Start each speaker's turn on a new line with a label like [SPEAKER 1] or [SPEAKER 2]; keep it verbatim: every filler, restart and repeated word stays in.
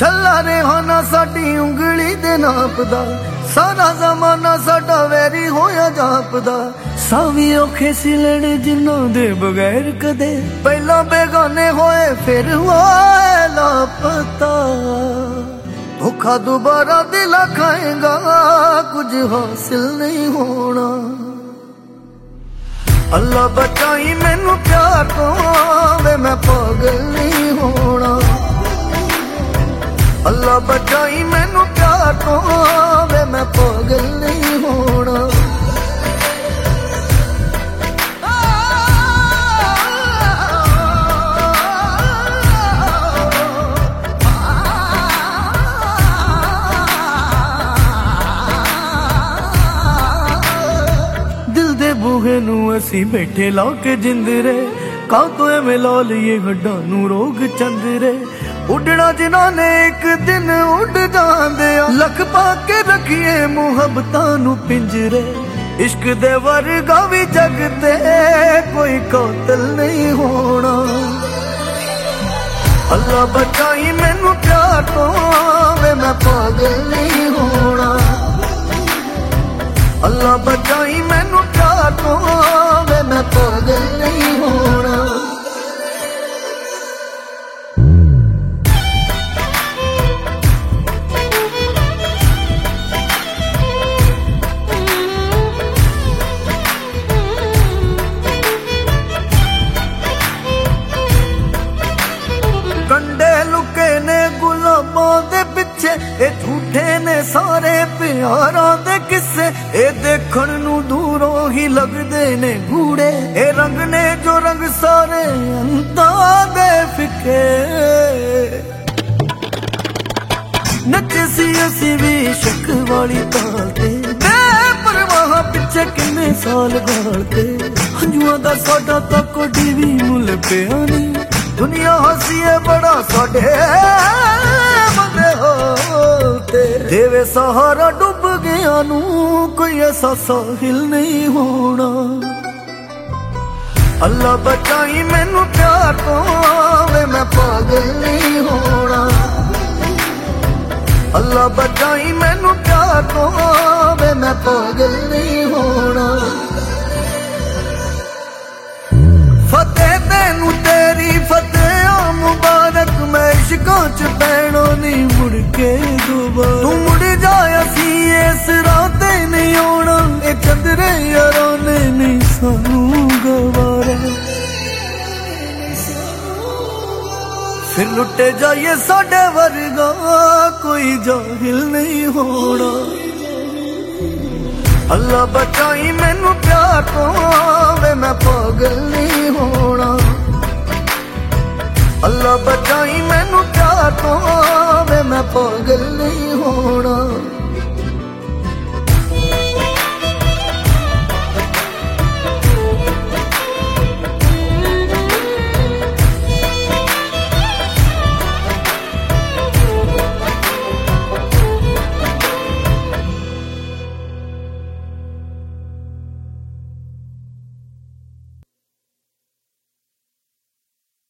[SPEAKER 1] छला रेहाना साडी उंगली दे नापदा, सारा जमाना साडा वैरी होया जापदा। सावी औखे सिलण जिन्हों दे बगैर कदे, पहला बेगाने होए फिर हुआ लापता। धोखा दोबारा दिला खाएगा, कुछ हासिल नहीं होना। अल्लाह बचाई मैनू प्यार तो, वे मैं पागल नहीं होना। अल्लाह बचाई मैनू प्यार तो, वे मैं पागल नहीं होना। दिल दे बूहे नू असी बैठे ला के जिंदरे, का तो एवें ला लिए हड्डां नू रोग चंदरे। उड़ना जिन्होंने एक दिन उड़ जांदे, लख पाके रखिए मुहब्बतां नू पिंजरे। इश्क दे वर्गा भी जगते कोई कातिल नहीं होना। अल्लाह बचाई मैनू प्यार तो, वे मैं पागल नहीं होना। अल्लाह बचाई मैनू प्यार तो, वे मैं पागल नहीं होना। कंडे लुके ने गुलाबां दे पिछे, ए झूठे ने सारे प्यारां दे किस्से। ए देखण नू दूरों ही लगदे ने गूड़े, ए रंग ने जो रंग सारे अंतां दे फिके। नचे सी असी भी शक वाली ताल ते, बेपरवाह पिछे किन्ने साल गालते। हंजुआं दा साडा तां कोई भी मुल पिया नहीं, दुनिया हसीए बड़ा साडे बंदे होते। देवे सहारा डूब गया नू कोई ऐसा साहिल नहीं होना। अल्लाह बचाई मैनू प्यार तो, वे मैं पागल नहीं होना। अल्लाह बचाई मैनू प्यार तो, वे मैं पागल नहीं होना। फतेह तेनू तेरी फतेह मुबारक, मैं इश्कां च पैणो नहीं मुड़ के दोबारा। तू मुड़ जाया सी इस रात नहीं आना, ए चंदरे यारां ने नहीं सानू गवारा। फिर लुटे जाइए साडे वर्गा, कोई जाहिल नहीं होना। अल्लाह बचाई मैनू प्यार तो, वे मैं पागल नहीं होना। अल्लाह बचाई मैनू प्यार तो, वे मैं पागल नहीं होना।